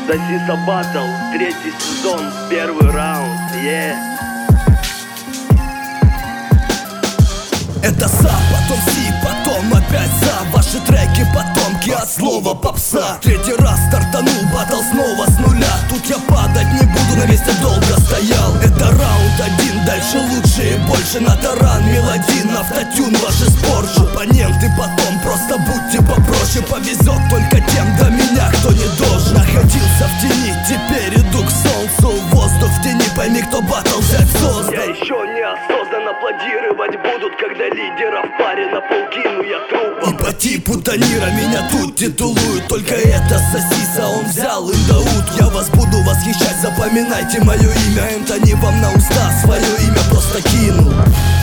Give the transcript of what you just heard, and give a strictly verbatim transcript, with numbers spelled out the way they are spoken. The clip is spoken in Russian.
Сосиса Баттл, третий сезон, первый раунд, yeah. Это са, потом си, потом опять за. Ваши треки потомки от слова попса. Третий раз стартанул баттл снова с нуля. Тут я падать не буду, на месте долго стоял. Это раунд один, дальше лучше и больше. На таран, мелодин, автотюн, ваши споржи. Оппоненты потом, просто будьте попроще. Повезет только тем до меня, кто не должен. Находился в тени, теперь иду к солнцу. Воздух в тени, пойми, кто баттл взять создал. Я еще неосознанно аплодировать будут, когда лидера в паре на пол кину я трупом. И по типу Танира меня тут титулуют. Только это Сосиса, он взял индаут. Я вас буду восхищать, запоминайте мое имя. Энтони вам на уста свое имя просто кинул.